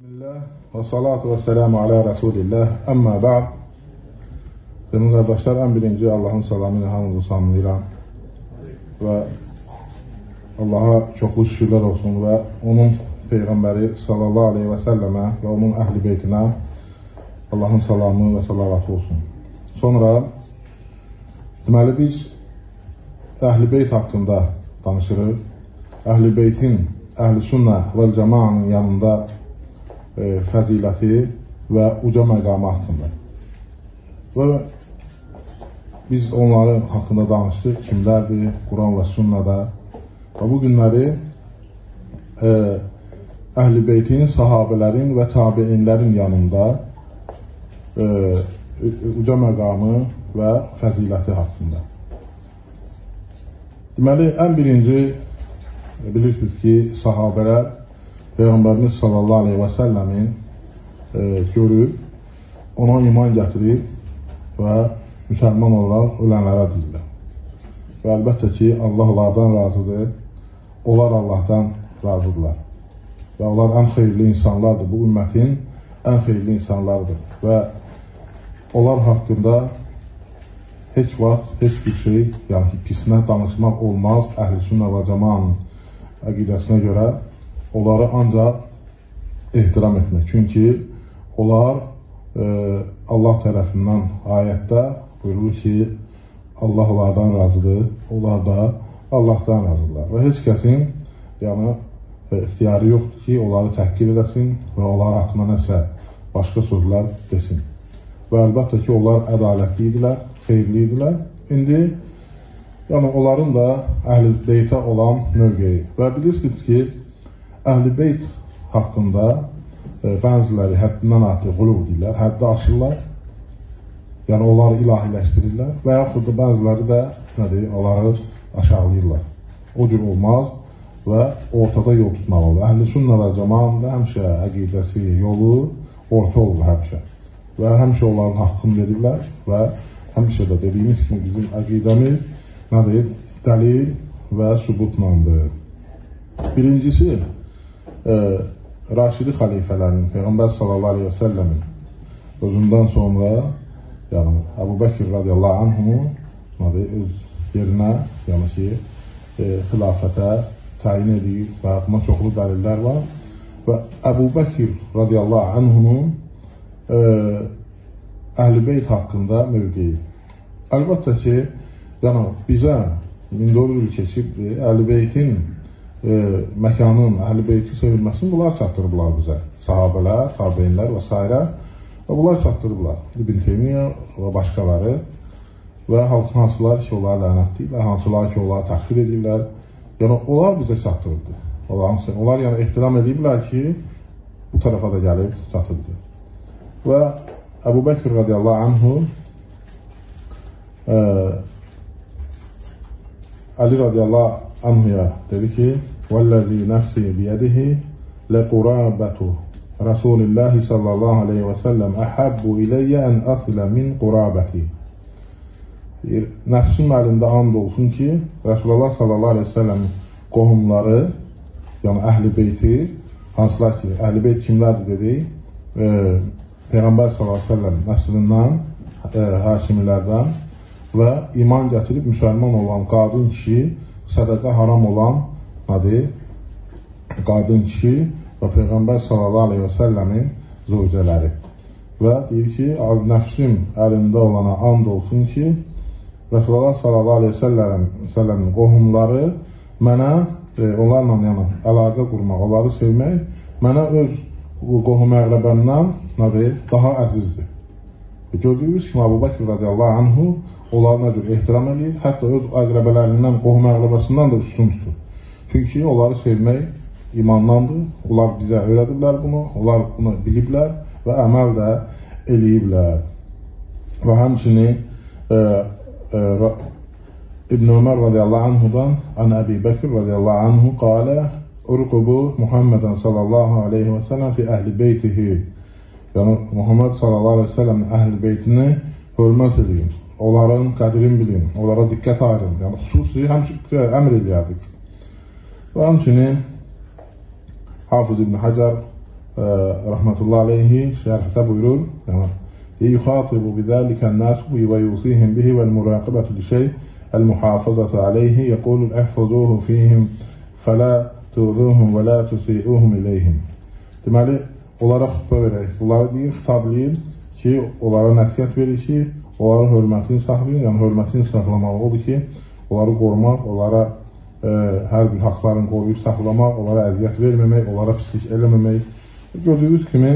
Bismillah və salatu və selamu alə Rasulillah. Əmmə ba'd. Sevgili qardaşlar, ən birinci Allahın salamı ilə hamınızı salamlayıram və Allaha çoxlu şükürlər olsun və onun Peyğəmbəri sallallahu aleyhi və səlləmə və onun əhl-i beytinə Allahın salamı və salavatı olsun. Sonra deməli biz əhl-i beyt haqqında danışırıq. Əhl-i beytin, əhl-i sünnə və cəmaanın yanında fəziləti və uca məqamı haqqında. Və biz onların haqqında danışdıq, kimlərdir, Quran və sünnədə. Və bu günləri əhl-i beytin, sahabələrin və tabiinlərin yanında uca məqamı və fəziləti haqqında. Deməli, ən birinci bilirsiniz ki, sahabələr Peyğəmbərimiz sallallahu aleyhi və səlləmin görüb, ona iman gətirib və müsəlman olaraq ölənlərə deyirlər. Və əlbəttə ki, Allah onlardan razıdır, onlar Allahdan razıdırlar. Və onlar ən xeyirli insanlardır, bu ümmətin ən xeyirli insanlardır. Və onlar haqqında heç vaxt, heç bir şey, yəni ki, pisinə danışmaq olmaz əhl-i sünnə və cəmaanın əqidəsinə görə. Onları ancaq ehtiram etmək. Çünki onlar Allah tərəfindən ayətdə buyurur ki, Allah onlardan razıdır, onlar da Allahdan razıdırlar. Və heç kəsin ixtiyarı yoxdur ki, onları təhqir edəsin və onlar haqqında nəsə başqa sözlər desin. Və əlbəttə ki, onlar ədalətli idilər, xeyirli idilər. İndi onların da əhl-i beytə olan mövqeyi. Və bilirsiniz ki, Əhl-i beyt haqqında bəziləri həddindən artıq qulub deyirlər, həddi aşırlar, yəni onları ilahiləşdirirlər və yaxud da bəziləri də onları aşağılayırlar. O cür olmaz və ortada yol tutmaq olur. Əhl-i sünnə və cəmaanın da həmişə əqidəsi, yolu orta olur həmişə. Və həmişə onların haqqını verirlər və həmişə də dediyimiz kimi bizim əqidəmiz dəlil və sübutlandır. Birincisi, Raşidi xəlifələrin, Peyğəmbər sallallahu aleyhi və səlləmin özündən sonra Əbu Bəkir radiyallahu anhunu öz yerinə xilafətə təyin edib və buna çoxlu dəlillər var və Əbu Bəkir radiyallahu anhunun əhl-i beyt haqqında mövqeyi. Əlbəttə ki, bizə 1400 il keçibdir, əhl-i beytin məkanın, əhl-i beyti sevilməsini bunlar çatdırıblar bizə. Sahabələr, tabeinlər və s. Və bunlar çatdırıblar. İbn Teymiyyə və başqaları və hansılar ki, onları lənətləyirlər, hansılar ki, onları təhqir edirlər. Yəni, onlar bizə çatdırıbdır. Onlar ehtiram ediblər ki, bu tərəfə də gəlib çatırdı. Və Əbu Bəkir radiyallahu anhu Ali radiyallahu anhuya dedi ki, وَالَّذِي نَفْسِي بِيَدِهِ لَقُرَابَةُ رَسُولِ اللّٰهِ صَلَّى اللّٰهُ عَلَيْهِ وَسَلَّمْ أَحَبُّ إِلَيَّ أَنْ أَصِلَ مِنْ قُرَابَتِي. Nəfsim əlində and olsun ki, Resulullah sallallahu aleyhi ve sellem qohumları, yəni əhl-i beyti, hansılar ki, əhl-i beyt kimlərdir dedik? Peyğəmbər sallallahu aleyhi ve sellem nəslindən, Haşimilərdən və iman gətirib müsəlman olan qadın kişi, sədəqə haram olan qadın kişi və Peyğəmbər sallallahu aleyhi və səlləmin zövcələri. Və deyir ki, nəfsim əlində olana and olsun ki, Resulullah sallallahu aleyhi və səlləmin qohumları mənə, onlarla əlaqə qurmaq, onları sevmək, mənə öz qohum əqrəbəndən daha əzizdir. Gördüyünüz kimi, Əbu Bəkir radiyallahu anhu onları nə cür ehtiram edir, hətta öz əqrəbələrindən, qohum əqrəbəsindən də üstün tutur. Çünki onları sevmək imandandır, onlar bizə öyrədiblər bunu, onlar bunu biliblər və əməl də eləyiblər. Və həmçinin İbn Ömər radiyallahu anhudan, Ən Əbi Bəkir radiyallahu anhu qalə, Urqubu Muhammedən sallallahu aleyhi və səlləm fi əhli beytihi. Yəni, Muhammed sallallahu aleyhi və səlləmin əhl-i beytini hörmət edin, onların qədrini bilin, onlara diqqət ayırın. Yəni, xüsusi həmçə əmr eləyərdik. Və həmçinin Hafız İbn Həcər rahmetullahi aleyhi şərhdə buyurur, yəni, yuxatibu bidəlikən nəsubi və yusihim bihi vəl-muraqibətü li-şey el-muhafazatu aleyhi yəqulun əhfazuhu fihim fələ tuğzuhum və lə tusi'uhum ileyhim. Deməli, onlara xütbə verək, bunları deyir, xitablayır ki, onlara nəsiyyət verir ki, onların hörmətini saxlayın, yəni hörmətini saxlamaq odur ki, onları qorumaq, onlara hər bir haqlarını qoruyub saxlamaq, onlara əziyyət verməmək, onlara pislik eləməmək. Gördüyünüz kimi,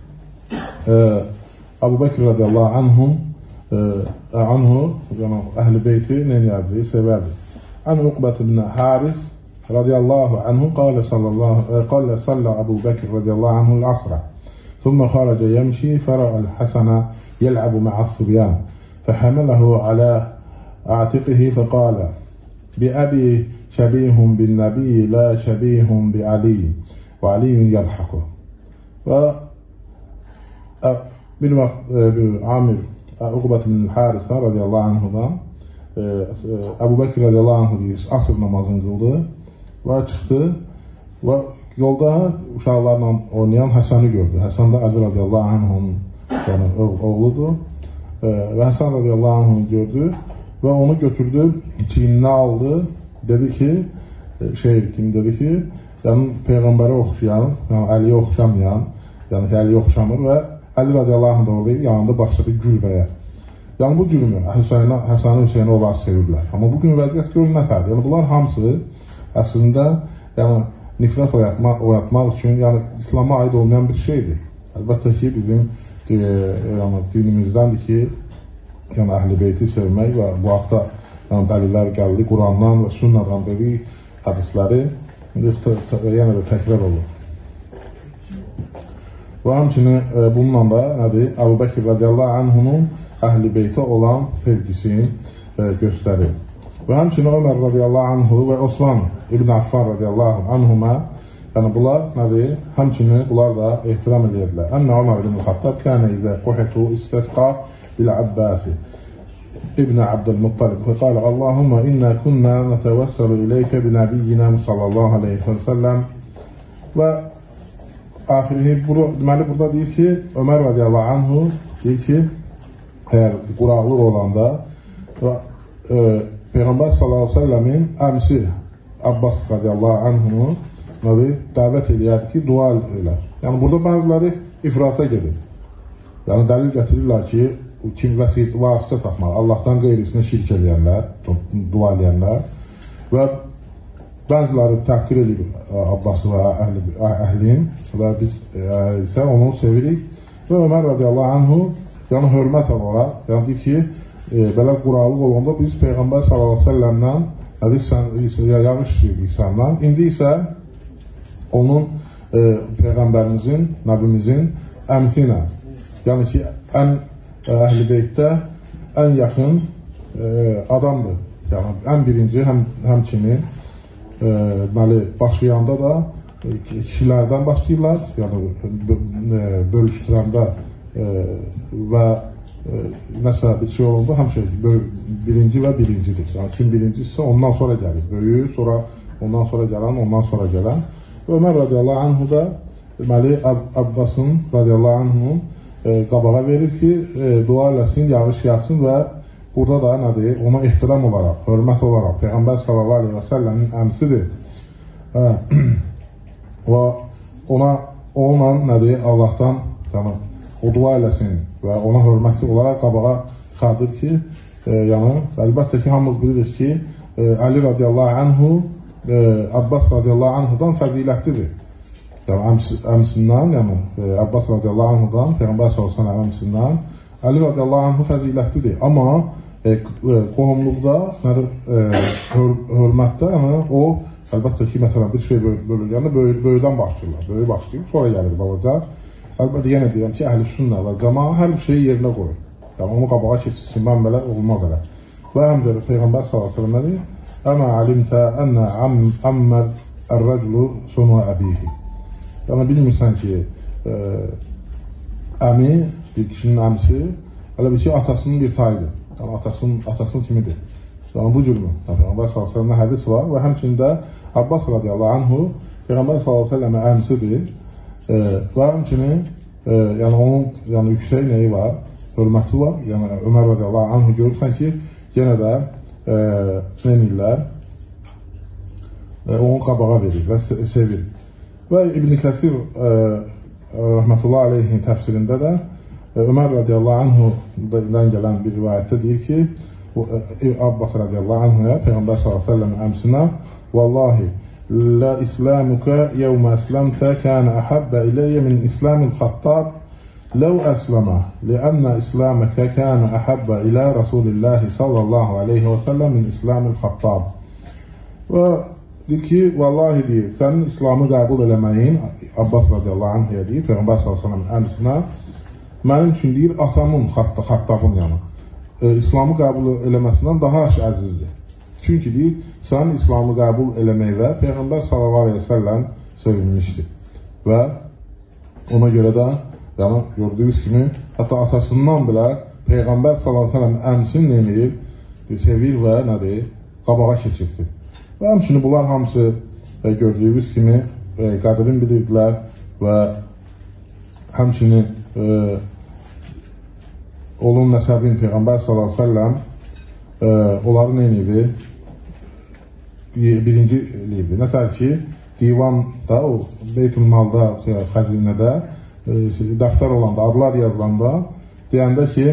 Əbu Bəkr radiyallahu anhu, yəni əhl-i beyti neyərdi, sevərdi. Ən Uqbət ibn Haris radiyallahu anhu qalə sallə Əbu Bəkr radiyallahu anhu l-asra. ثم خرج يمشي فرأى الحسن يلعب مع الصبيان فحمله على عاتقه فقال بأبي شبيه بالنبي لا شبيه بعلي وعلي يضحك. Bir vaxt Amir Uqbət ibn Haris radiyallahu anhudan Əbu Bəkr radiyallahu anhu asr namazını qıldı və çıxdı və yolda uşaqlarla oynayan Həsəni gördü. Həsən də Əzi radiyallahu anhunun oğludur və Həsən radiyallahu anhunu gördü və onu götürdü, çiyninə aldı, dedi ki, dedi ki, yəni Peyğəmbərə oxşayan, yəni Əliyə oxşamayan, yəni ki, Əliyə oxşamır və Əli radiyallahu anh da oradaydı, yanında başladı gülbəyə. Yəni bu gülmü, Həsəni Hüseyni onlar sevirlər. Amma bugün vəziyyət görün nətərdir? Yəni bunlar hamısı əslində nifrət oyatmaq üçün, yəni İslama aid olmayan bir şeydir. Əlbəttə ki, bizim dinimizdəndir ki, yəni əhl-i beyti sevmək və bu haqda dəlillər gəldi, Qurandan və sünnadan dedik hədisləri yenə də təkrar olur. Və həmçinin bununla da nədir? Əbu Bəkr radiyallahu anhunun əhl-i beytə olan sevgisini göstərir. Və həmçinin Ömər radiyallahu anhu və Osman ibn Affan radiyallahu anhuma, yəni bunlar nədir? Həmçinin bunlar da ehtiram edirlər. Ənə Ömər ibn Xattab kənə izə quhitu istəsqa bil-Abbasi ibn Abdülmuttalib və qalə Allahumma innə kunnə nətəvəssəlu iləykə bi-nəbiyyinə sallallahu aleyhi və səlləm və axiri, deməli burada deyir ki, Ömər radiyallahu anhu deyir ki, əgər quraqlıq olanda Peyğəmbər sallallahu aleyhi və səlləmin əmsi Abbas radiyallahu anhunu dəvət eləyər ki, dua elər. Yəni burada bəziləri ifrata gedir. Yəni dəlil gətirirlər ki, kim vasitə tapmalı, Allahdan qeyrisinə şirk eləyənlər, dua eləyənlər və bəziləri təhqir edir Abbası və əhlin və biz isə onu sevirik və Ömər radiyallahu anhu yəni hörmət olaraq, yəni deyir ki, belə quraqlıq olanda biz Peyğəmbər sallallahu aleyhi və səlləmdən yağış istəyirdik səndən. İndi isə onun Peyğəmbərimizin, Nəbimizin əmsi ilə, yəni ki, əhl-i beytdə ən yaxın adamdır. Yəni, ən birinci həmçinin başlayanda da kişilərdən başlayırlar, yəni bölüşdürəndə və nəsə bir şey olanda həmişə birinci və birincidir. Yəni kim birincisi ondan sonra gəlir. Böyüyü, sonra ondan sonra gələn, ondan sonra gələn. Ömər radiyallahu anhu da deməli Abbasın radiyallahu anhunun qabağa verir ki, dua eləsin, yağış yağsın və burada da nədir? Ona ehtiram olaraq, hörmət olaraq Peyğəmbər sallallahu aleyhi və səlləmin əmsidir. Və onunla nədir? Allahdan yəni, o dua eləsin və ona hörmətli olaraq qabağa çıxardır ki, yəni, əlbəttə ki, hamımız bilirik ki, Əli radiyallahu anhu Abbas radiyallahu anhudan fəzilətlidir. Yəni, əmsindən, yəni, Abbas radiyallahu anhudan, Peyğəmbər sallallahu aleyhi və səlləm əmsindən Əli radiyallahu anhu fəzilətlidir. Amma qohumluqda, hörmətdə, yəni, o, əlbəttə ki, məsələn, bir şey bölürgəndə böyüdən başlayırlar. Böyü başlayıb, sonra gəlir balaca. Əlbəttə, yenə deyirəm ki, əhl-i sünnə və cəmaa hər şeyi yerinə qoyur. Yəni, onu qabağa keçsin, mən belə, olmaz elə. Və həmdir Peyğəmbər s.ə.v nədir? Əmə alimtə ənə əmmər ər-rəclu sonu əbihi. Yəni, bilmirsən ki, əmi, bir kişinin əmsi, elə bir ki, atasının bir tayıdır. Yəni, atasının kimidir. Yəni, bu cürmü. Peyğəmbər s.ə.v hədis var və həmçində Abbas radiyallahu anhu Peyğəmbər s.ə.v əmsidir Və həmçinin yəni onun yüksək nəyi var, hörməti var. Yəni Ömər radiyallahu anhu görürsən ki, yenə də neyirlər, onu qabağa verir və sevir. Və İbn Kəsir rəhmətullah aleyhin təfsirində də Ömər radiyallahu anhudan gələn bir rivayətdə deyir ki, Abbas radiyallahu anhuya, Peyğəmbər sallallahu aleyhi ve sellem əmsinə, Vallahi, la islamuka yevmə əsləmtə kənə əhəbbə iləyyə min islamil xattab ləv əsləmə, liənnə islaməkə kənə əhəbbə ilə Rasulillahi sallallahu aleyhi və səlləm min islamil xattab. Və deyir ki, vallahi deyir, sənin İslamı qəbul eləməyin, Abbas radiyallahu anhuya deyir, Peyğəmbər sallallahu aleyhi ve sellem əmsinə, mənim üçün deyir, atamın xattabın yanı. İslamı qəbul eləməsindən daha əzizdir. Çünki deyir, sən İslamı qəbul eləməklə Peyğəmbər sallallahu aleyhi ve sellem sevinmişdir. Və ona görə də, yəni gördüyünüz kimi, hətta atasından belə Peyğəmbər sallallahu aleyhi ve sellem əmsin neyir, sevir və nədir, qabağa keçirdir. Və həmçinin bunlar hamısı gördüyünüz kimi qədrin bilirdilər və həmçinin onun nəsəbin Peyğəmbər sallallahu aleyhi ve sellem onları neydi? Birinci eləyirdi. Nətər ki, divanda, o Beytülmalda, xəzinədə dəftər olanda, adlar yazılanda deyəndə ki,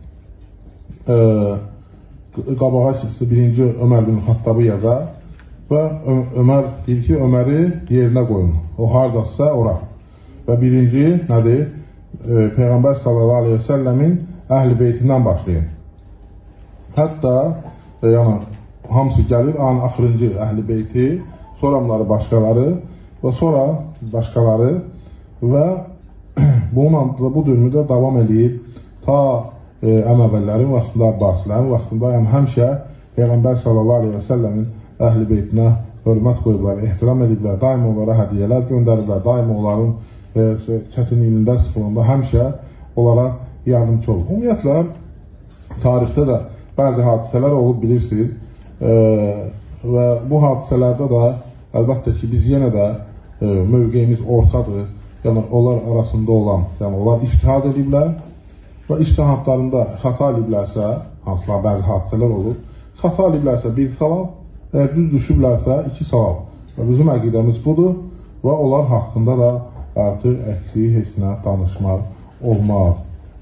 qabağa çıxsı birinci Ömər bin Xattabı yazar və Ömər deyir ki, Öməri yerinə qoyun. O haradasa ora. Və birinci nədir? Peyğəmbər sallallahu aleyhi ve sellemin əhl-i beytindən başlayın. Hətta yəni, hamısı gəlir, axırıncı əhl-i beyti, sonraları başqaları və sonra başqaları və bu dönümdə davam edib ta Əməvəllərin vaxtında, Abbasilərin vaxtında həmişə Peyğəmbər sallallahu aleyhi ve sellemin əhl-i beytinə hörmət qoyublar, ehtiram ediblər, daima onlara hədiyələr göndəriblər, daima onların çətinliyində, sıxılığında həmişə onlara yardımcı olub. Ümumiyyətlə, tarixdə də bəzi hadisələr olub, bilirsiniz və bu hadisələrdə də əlbəttə ki, biz yenə də mövqeyimiz ortadır, yəni onlar arasında olan, yəni onlar ictihad ediblər və ictihadlarında xəta ediblərsə, hansılar bəzi hadisələr olub, xəta ediblərsə bir savab, düz düşüblərsə iki savab. Və bizim əqidəmiz budur və onlar haqqında da artıq əksi heç nə danışmaq olmaz.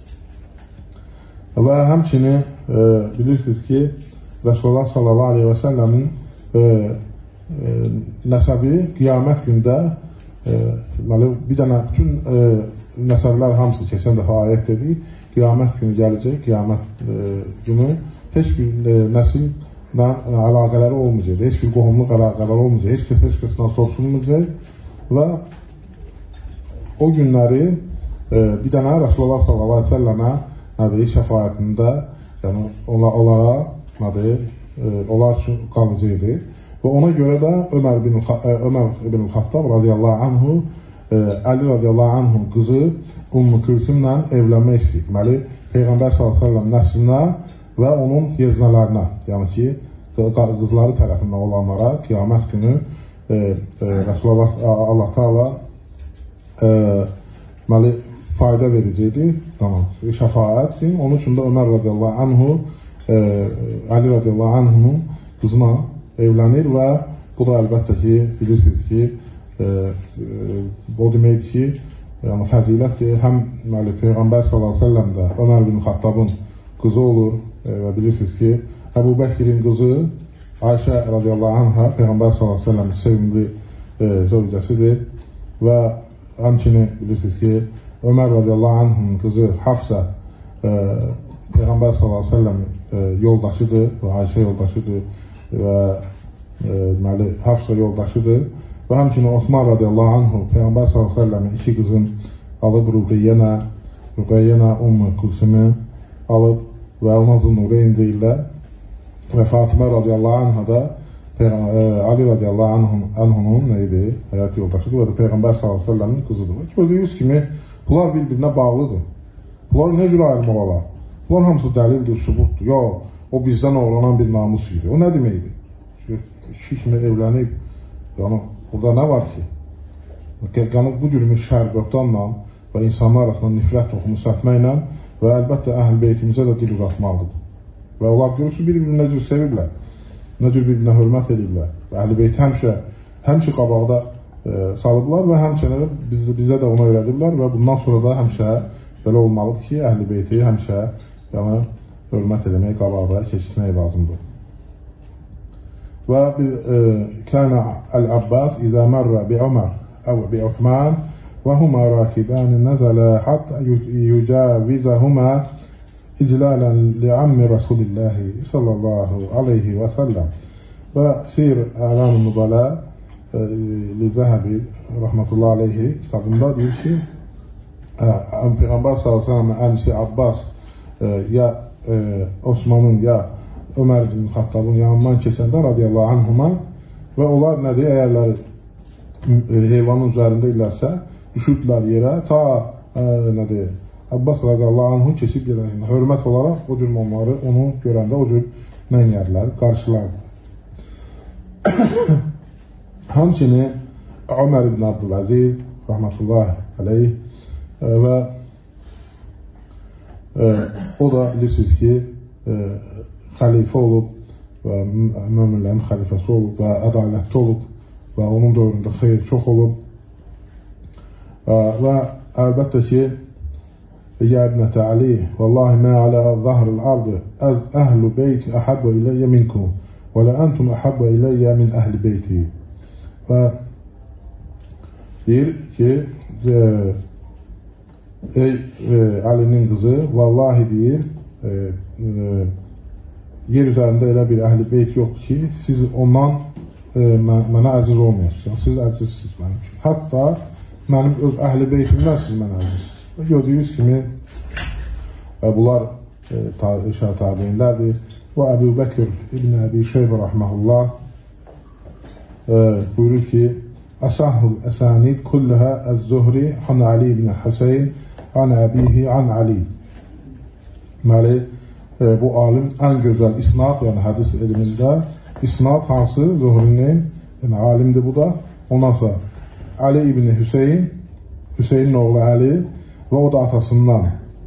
Və həmçinin bilirsiniz ki, Resulullah sallallahu aleyhi ve sellemin nəsəbi qiyamət gündə bir dənə bütün nəsəblər hamısı keçən dəfə ayət dedik, qiyamət günü gələcək, qiyamət günü heç bir nəsillə əlaqələri olmayacaq, heç bir qohumluq əlaqələri olmayacaq, heç kəsdən soruşulmayacaq və o günləri bir dənə Resulullah sallallahu aleyhi ve sellemə şəfaətində yəni onlara onlar üçün qalıcıydı və ona görə də Ömər ibn Xattab radiyallahu anhu Əli radiyallahu anhu qızı Ümmü Külsümlə evlənmək istəyir. Deməli, Peyğəmbər sallallahu aleyhi ve sellem nəslinə və onun yeznələrinə, yəni ki, qızları tərəfindən olanlara qiyamət günü Resulullah Allah Teala deməli, fayda verəcəkdir, şəfaət üçün. Onun üçün də Ömər radiyallahu anhu Əli radiyallahu anhunun qızına evlənir və bu da əlbəttə ki, bilirsiniz ki, o deməkdir ki, yəni fəzilətdir. Həm Peyğəmbər sallallahu aleyhi ve sellem də Ömər bin Xattabın qızı olur və bilirsiniz ki, Əbu Bəkirin qızı Ayşə radiyallahu anha Peyğəmbər sallallahu aleyhi ve sellemin sevimli zövcəsidir və həmçinin bilirsiniz ki, Ömər radiyallahu anhunun qızı Hafsa Peyğəmbər sallallahu aleyhi ve sellem yoldaşıdır və Ayşə yoldaşıdır və Hafsa yoldaşıdır və həmçinin Osman radiyallahu anhu Peyğəmbər sallallahu aleyhi ve sellemin iki qızın alıb Rüqeyyənə Ümmü Külsümü alıb və ona Zünnureyni deyirlər və Fatimə radiyallahu anha da Ali radiyallahu anhunun neydi? Həyat yoldaşıdır və Peyğəmbər sallallahu aleyhi ve sellemin qızıdır. Gördüyünüz kimi bunlar bir-birinə bağlıdır. Bunlar nə cür ayrılmaq olar? Bunlar hamısı dəlildir, sübutdur. Yox, o bizdən oğlanan bir namus idi. O nə deməkdir? Kişi kimi evlənib, yəni burada nə var ki? bu cürmüş şər-qöhtanla və insanlar arasında nifrət toxumu səpməklə və əlbəttə əhl-i beytimizə də dil uzatmalıdır. Və onlar görürsün, bir-birini necə sevirlər, necə bir-birinə hörmət edirlər. Və əhl-i beyti həmişə qabaqda salıblar və həmçinin bizə də onu öyrədirlər və bundan sonra da həmişə belə olmalıdır ki, əhl-i beyti həmişə hörmət eləmək, qabaqda keçirmək lazımdır. Və kənə Əl-Abbas izə mərrə bi Ömər əv bi Osman və huma rakibən nəzələ hatta yücavizəhumə iclələn li'ammi Rasulillahi sallallahu aleyhi və səlləm. Və Sir Əlam-ı Nubala Li-Zəhəbi rahmetullah aleyhi kitabında deyir ki, Peyğəmbər s.ə.v əmsi Abbas ya Osmanın ya Ömər bin Xattabın yanından keçəndə radiyallahu anhuma və onlar nədir, əgərləri heyvanın üzərində ilərsə düşürdülər yerə, ta nədir, Abbas radiyallahu anhu keçib gedər, hörmət olaraq o cür onları onu görəndə o cür nəyərlər, qarşılardı. Həmçinin Ömər ibn Abdüləziz rahmetullah aleyh və o da bilirsiniz ki xəlifə olub və möminlərin xəlifəsi olub və ədalətli olub və onun dövründə xeyr çox olub və əlbəttə ki ya ibnətə Ali vallahi mə alə zəhril ardı əhlu beyti əhəbbə iləyyə minkum və lə əntum əhəbbə iləyyə min əhli beyti. Və deyir ki ey Alinin qızı, vallahi deyir yer üzərində elə bir əhl-i beyt yoxdur ki, siz ondan mənə əziz olmayasınız. Siz əzizsiniz mənim üçün. Hətta mənim öz əhl-i beytimdən siz mənə əzizsiniz. Gördüyünüz kimi bunlar tabiinlərdir. Və Əbu Bəkir İbn Əbi Şeybə rahməhullah buyurur ki, Əsahul əsanid kulləhə əz-Zuhri an Ali ibn Hüseyin an əbihi an Ali. Deməli, bu alim ən gözəl isnad, yəni hədis elmində isnad hansı? Zuhrinin, yəni alimdir bu da. Ondan sonra Ali ibn Hüseyin, Hüseynin oğlu Ali və o da atasından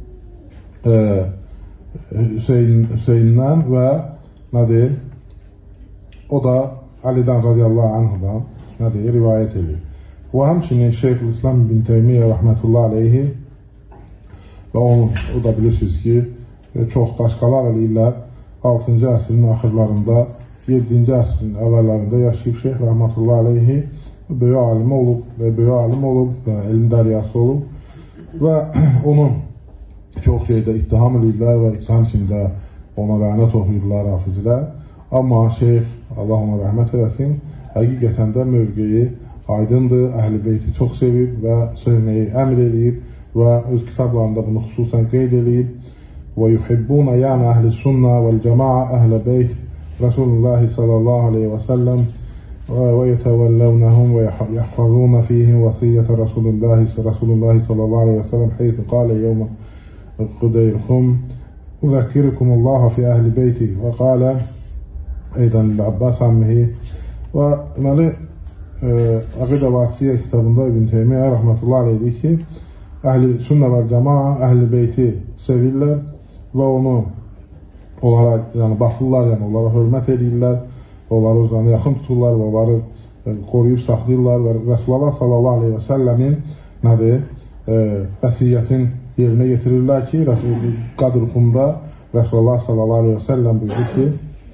Hüseyindən və nədir? O da Alidən radiyallahu anhudan nədir? Rivayət edir. Və həmçinin Şeyxülislam ibn Teymiyyə rəhmətullah aleyhi və o da bilirsiniz ki, çox daşqalaq eləyirlər 6-cı əsrin axırlarında, 7-ci əsrin əvvəllərində yaşayıb Şeyx rəhmətullah aleyhi böyük alim olub və elm dəryası olub və onun çox şeydə ittiham edirlər və ittiham içində ona lənət oxuyurlar hafizlər. Amma Şeyx, Allah ona rəhmət eləsin, həqiqətən də mövqeyi aydındır, əhl-i beyti çox sevib və sevməyi əmr edib və öz kitablarında bunu xüsusən qeyd edib və yuhibbuna yəni əhl-i sünnə vəl-cəmaə əhl-i beyt Rasulullah sallallahu aleyhi və səlləm və yetəvəllevnəhum və yəhfazuna fihim vəsiyyətə Rasulullah sallallahu aleyhi və səlləm heyth qalə yevmə Qudeyrxum uzəkirikumullah fi əhl-i beyti və qalə eydən Abbas ammihi və deməli Əqidə Vasiyyə kitabında İbn Teymiyyə rəhmətullah aleyhi ki, əhl-i sünnə və cəmaa əhl-i beyti sevirlər və onlara yəni baxırlar, yəni onlara hörmət edirlər, onları özlərinə yaxın tuturlar və onları qoruyub saxlayırlar və Resulullah sallallahu aleyhi və səlləmin nədir? Vəsiyyətin yerinə getirirlər ki, Qadrxumda Resulullah sallallahu aleyhi və səlləm buyurdu ki,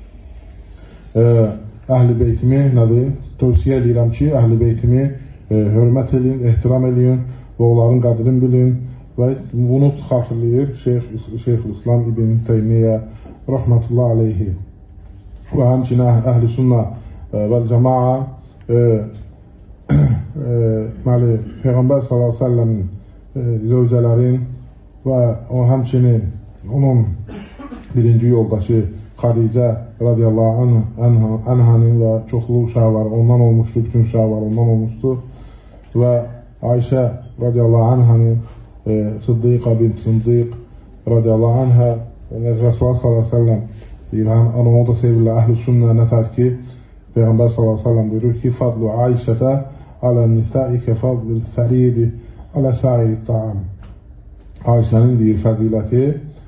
əhl-i beytimi nədir? Tövsiyə edirəm ki, əhl-i beytimi hörmət edin, ehtiram edin və onların qədrini bilin və bunu xatırlayır Şeyxülislam İbn Teymiyyə rəhmətullah aleyhi və həmçinin əhl-i sünnə və cəmaa Peyğəmbər sallallahu aleyhi və səlləmin zövcələrin və həmçinin onun birinci yoldaşı Xadicə radiyallahu anhanın və çoxlu uşaqları ondan olmuşdur, bütün uşaqları ondan olmuşdur və Ayşə radiyallahu anhanın Sıddiqa bint Sıddiq radiyallahu anhə Resulullah sallallahu aleyhi və səlləm deyir, onu da sevirlər əhl-i sünnə nətər ki Peyğəmbər sallallahu aleyhi və səlləm buyurur ki, Fadlu Ayşətə alən nisəi kəfadlil səridi alə sairi ta'am. Ayşənin deyir fəziləti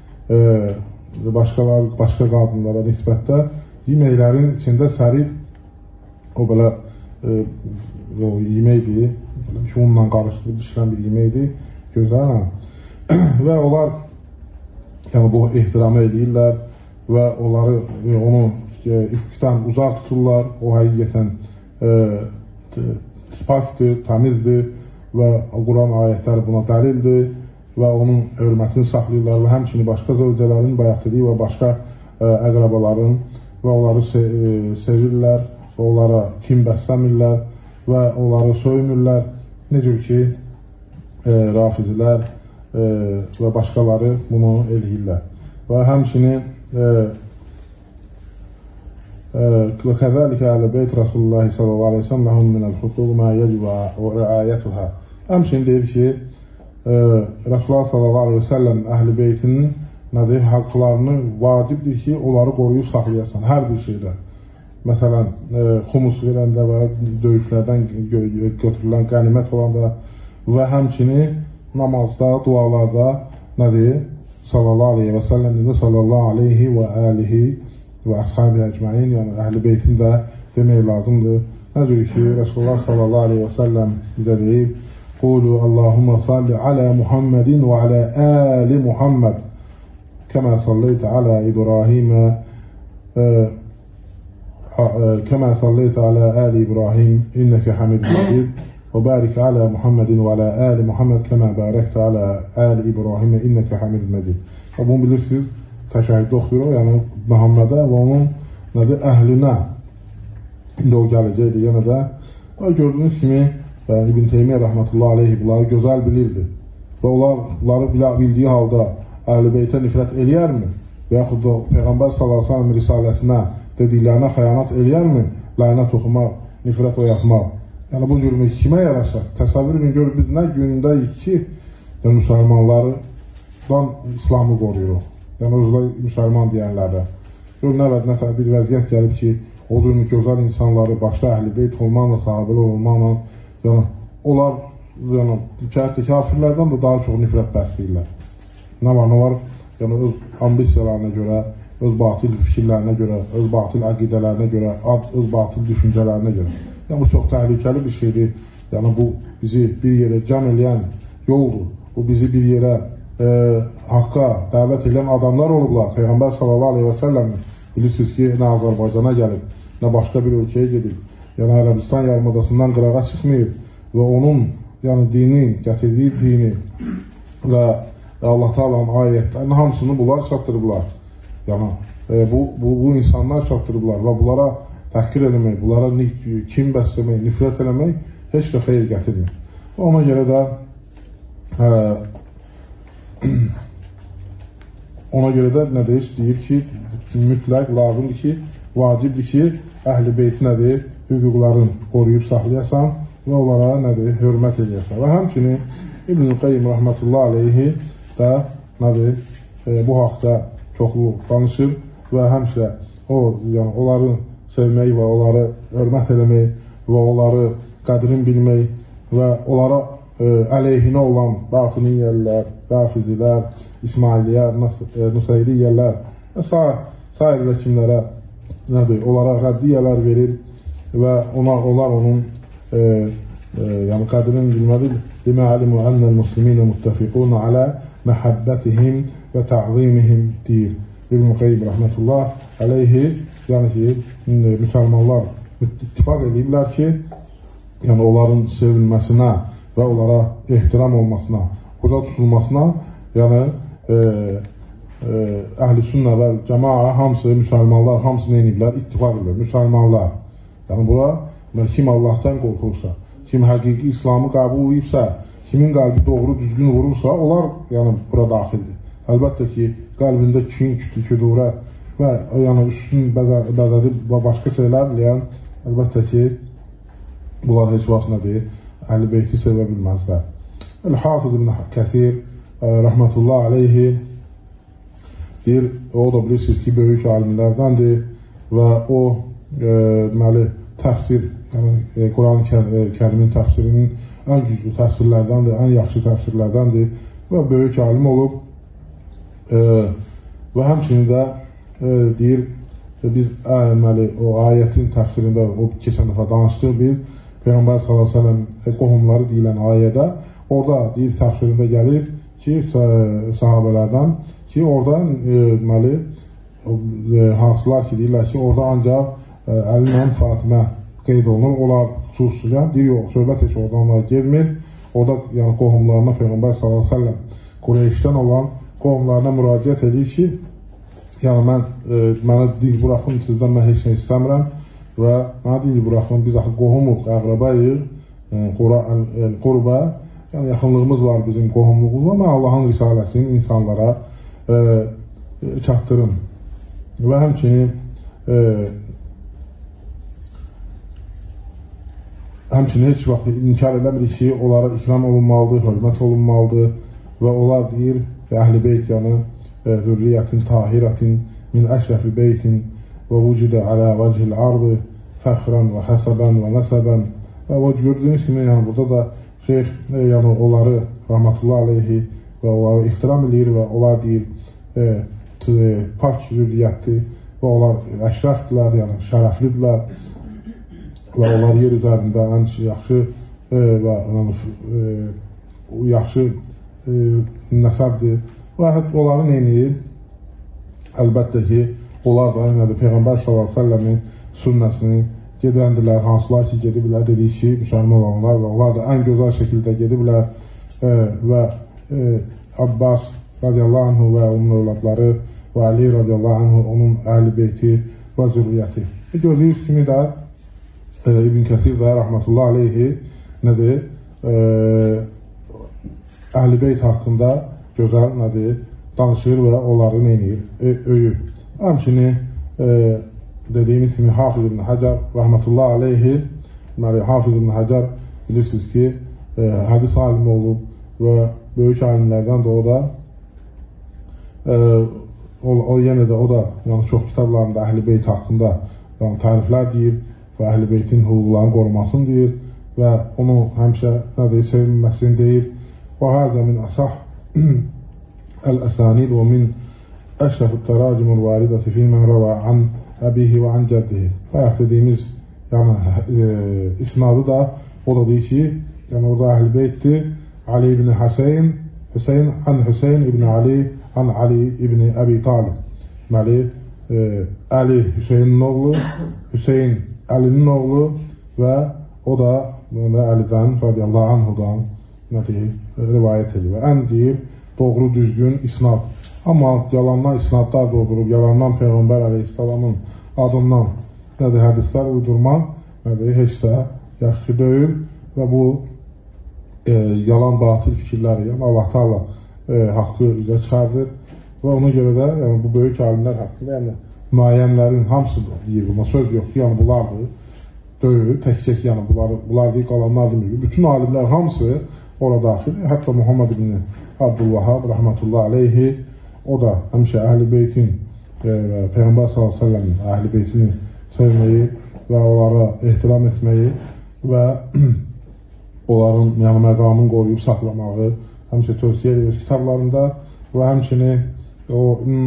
başqa qadınlara nisbətdə yeməklərin içində sərid o belə yeməkdir, unla qarışdırıb pişirən bir yeməkdir, gözəllə. Və onlar bu ehtiramı edirlər və onları onu ifkdən uzaq tuturlar. O həqiqətən pakdır, təmizdir və Quran ayətləri buna dəlildir və onun hörmətini saxlayırlar və həmçinin başqa zövcələrin, bayaq dediyi və başqa əqrabaların və onları sevirlər və onlara kim bəsləmirlər və onları söymürlər. Necə ki, rafizilər və başqaları bunu eləyirlər. Və həmçinin وكذلك أهل بيت رسول الله صلى الله عليه وسلم لهم من الحقوق ما يجب رعايتها. Həmçinin deyir ki, Resulullah sallallahu aleyhi ve sellem əhl-i beytinin haqqlarını vacibdir ki, onları qoruyub saxlayasan hər bir şeydə. Məsələn, xumus verəndə və döyüşlərdən götürülən qənimət olanda və həmçinin namazda, dualarda nədir? Sallallahu aleyhi ve sellem sallallahu aleyhi ve alihi və ashab-ı əcməin, yəni əhl-i beytin də demək lazımdır. Necə ki, Resulullah sallallahu aleyhi ve sellem bizə deyib, Qulu Allahumma salli alə Muhammedin və alə əli Muhammed kəmə salleytə alə İbrahimə kəmə salleytə alə əli İbrahim innəkə hamidun məcid və barik alə Muhammedin və alə əli Muhammed kəmə bərəkdə alə əli İbrahimə innəkə hamidun məcid. Və bunu bilirsiniz, təşəhhüd oxuyur, yəni Muhammedə və onun əhlinə. İndi o gələcəkdir yenə də. Və gördüyünüz kimi İbn Teymiyyə rəhmətullahi aleyhi bunları gözəl bilirdi. Və onları bildiyi halda əhl-i beytə nifrət eləyərmi? Və yaxud da Peyğəmbər sallallahu aleyhi ve sellem risaləsinə dediklərinə xəyanət eləyərmi? Lənət oxumaq, nifrət oyatmaq. Yəni bu cürmü kimə yaraşaq? Təsəvvür edin, görür biz nə günündəyik ki, müsəlmanlardan İslamı qoruyuruq. Yəni özləri müsəlman deyənlərdə. Gör, nə bir vəziyyət gəlib ki, o cürmü gözəl insanları başda əhl-i beyt olmaqla, sahabələr olmaqla, yəni onlar kafirlərdən də daha çox nifrət bəsləyirlər. Nə var? Yəni öz ambisiyalarına görə, öz batil fikirlərinə görə, öz batil əqidələrinə görə, öz batil düşüncələrinə görə. Yəni bu çox təhlükəli bir şeydir. Yəni bu bizi bir yerə cəm eləyən yoldur. Bu bizi bir yerə haqqa dəvət edən adamlar olublar. Peyğəmbər sallallahu aleyhi ve sellem bilirsiniz ki, nə Azərbaycana gəlib, nə başqa bir ölkəyə gedib. Yəni Ərəbistan yarımadasından qırağa çıxmayıb və onun dini, gətirdiyi dini və Allah Taala'nın ayətlərinin hamısını bunlar çatdırıblar. Yəni bu insanlar çatdırıblar və bunlara təhqir eləmək, bunlara kim bəsləmək, nifrət eləmək heç də xeyir gətirmir. Ona görə də nə deyir ki, mütləq lazımdır ki, vacibdir ki, əhl-i beyti nədir, hüquqların qoruyub saxlayasan və onlara nədir, hörmət eləyəsən. Və həmçinin İbn-i Qayyim rəhmətullah aleyhi də nədir, bu haqda çoxlu danışır və həmçə onları sevmək və onları hörmət eləmək və onları qədrin bilmək və onlara əleyhinə olan batiniyyələr, rafizilər, İsmailiyər, Nusayriyyələr və sair rəkimlərə onlara rəddiyələr verir və onlar onun qədrini bilməlidir. Limə alimu ənəl musliminə müttəfiqun alə məhəbbətihim və tə'zimihim deyir. İbn-i Qayyim rəhmətullah aleyhi, yəni ki, müsəlmanlar ittifaq ediblər ki, yəni onların sevilməsinə və onlara ehtiram olmasına, burada tutulmasına, yəni əhl-i sünnə və cəmaa hamısı, müsəlmanlar hamısı neyiniblər, ittifaq edirlər, müsəlmanlar. Yəni bura, kim Allahdan qorxursa, kim həqiqi İslamı qəbul edibsə, kimin qəlbi doğru, düzgün vurursa, onlar yəni bura daxildir. Əlbəttə ki, qəlbində kin, küdurə və yəni üstün bəzədi və başqa şeylər deyən, əlbəttə ki, bunlar heç vaxt nədir, Əhl-i Beyti sevə bilməzlər. El-Hafiz ibn Kəsir rəhmətullah aleyhi deyir, o da bilirsiniz ki, böyük alimlərdəndir və o deməli, təfsir, yəni Quran-Kərimin təfsirinin ən güclü təfsirlərdəndir, ən yaxşı təfsirlərdəndir və böyük alim olub və həmçinin də deyir, biz o ayətin təfsirində, o keçən dəfə danışdıq biz, Peyğəmbər s.ə.v qohumları deyilən ayədə, orada deyir, təfsirində gəlir ki, sahabələrdən ki, orada hansılar ki, deyirlər ki, orada ancaq Əli ilə Fatimə qeyd olunur, onlar xüsusilə, deyir, yox, söhbət heç oradan onlara gelmir, orada yəni qohumlarına Peyğəmbər s.ə.v Qureyşdən olan qohumlarına müraciət edir ki, yəni mənə dinc buraxın, sizdən mən heç nə istəmirəm və mənə dinc buraxın, biz axı qohumuq, əqrəbəyik, qurbə, yəni yaxınlığımız var bizim qohumluğumuzla, mən Allahın risaləsini insanlara çatdırım və həmçinin heç vaxt inkar edəmirik ki, onlara ikram olunmalıdır, hörmət olunmalıdır və onlar deyir, Əhl-i Beyt yəni zürriyyətin, tahirətin, min əşrəfi beytin və vücudə alə vəcihil ardı fəxrən və həsəbən və nəsəbən və gördüyünüz kimi, yəni burada da şeyx yəni onları rahmetullah aleyhi və onları ixtiram edir və onlar deyir pak zürriyyətdir və onlar əşrəfdirlər, yəni şərəflidirlər və onlar yer üzərində ən yaxşı və yaxşı nəsəbdir və onları neyniyir? Əlbəttə ki, onlar da Peyğəmbər s.ə.v-in sünnəsini gedəndilər, hansılar ki, gediblər, dedik ki, müsəlman olanlar və onlar da ən gözəl şəkildə gediblər və Abbas radiyallahu anhu və onun övladları və Ali radiyallahu anhu, onun Əhl-i Beyti və zürriyyəti. Gördüyünüz kimi də İbn Kəsir də rahmetullah aleyhi nədir? Əhl-i Beyt haqqında gözəl nədir? Danışır və onları neynir? Öyür. Həmçinin dediyimiz kimi Hafiz ibn Həcər rahmetullah aleyhi, Hafiz ibn Həcər bilirsiniz ki, hədis alimi olub və böyük alimlərdən də o da yenə də o da yəni çox kitablarında Əhl-i Beyt haqqında yəni təriflər deyir və Əhl-i Beytin hüquqlarını qorumasını deyir və onu həmişə nədir, sevilməsini deyir. Və həzə min əsah əl-əsanid və min əşrəf-ı təracimul varidəti fi mən rəvə an əbihi və an cəddihi. Bayaq dediyimiz yəni isnadı da o da deyir ki, yəni orada Əhl-i Beytdir, Ali ibn Hüseyn, an Hüseyn ibn Ali, an Ali ibn Əbi Talib. Deməli, Əli Hüseynin oğlu, Hüseyn Əlinin oğlu və o da Əlidən, radiyallahu anhudan rivayət edir və ən deyir, doğru düzgün isnad. Amma yalandan isnadlar doldurub, yalandan Peyğəmbər əleyhissalamın adından hədislər uydurmaq heç də yaxşı deyil və bu yalan batıl fikirləri, yəni Allah Taala haqqı üzə çıxardır və ona görə də yəni, bu böyük alimlər haqqında yəni, müəyyənlərin hamısı deyir, buna söz yox ki, yəni bunlardır, deyil, tək-tək yəni bunlar deyil, qalanlar demir. Bütün alimlər hamısı orada daxil, hətta Muhammed ibn Abdülvahab, rahmetullah aleyhi, o da həmişə Əhl-i Beytin, Peyğəmbər s.ə.v-in Əhl-i Beytini sevməyi və onlara ehtiram etməyi və onların yəni, məqamını qoruyub saxlamağı həmişə tövsiyə edir kitablarında və həmçinin o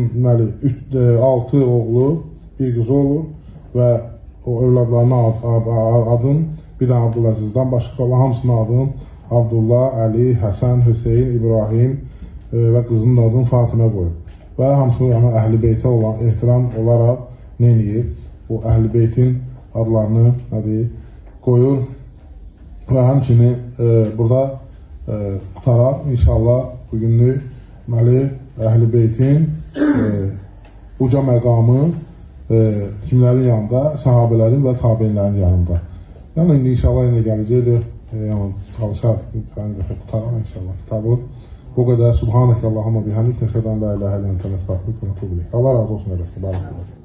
6 oğlu, bir qızı olur və o övladlarına adın bir də Abdüləzizdən başqa olan hamısının adın Abdullah, Əli, Həsən, Hüseyin, İbrahim və qızının adını Fatimə qoyur. Və hamısını yəni, Əhl-i Beytə olan ehtiram olaraq neyniyir? O Əhl-i Beytin adlarını qoyur və həmçinin burada qutaraq inşallah bugünlük Əhl-i Beytin uca məqamı kimlərin yanında? Sahabələrin və tabinlərin yanında. Yəni indi inşallah yenə gələcəkdir. Yəni çalışar, qutaraq inşallah kitabı. Bu qədər. Subhanəkə Allahumma bihamdik. Nəşhədən la ilahə illən entə nəstəğfiruke və nətubu ileyk. Allah razı olsun.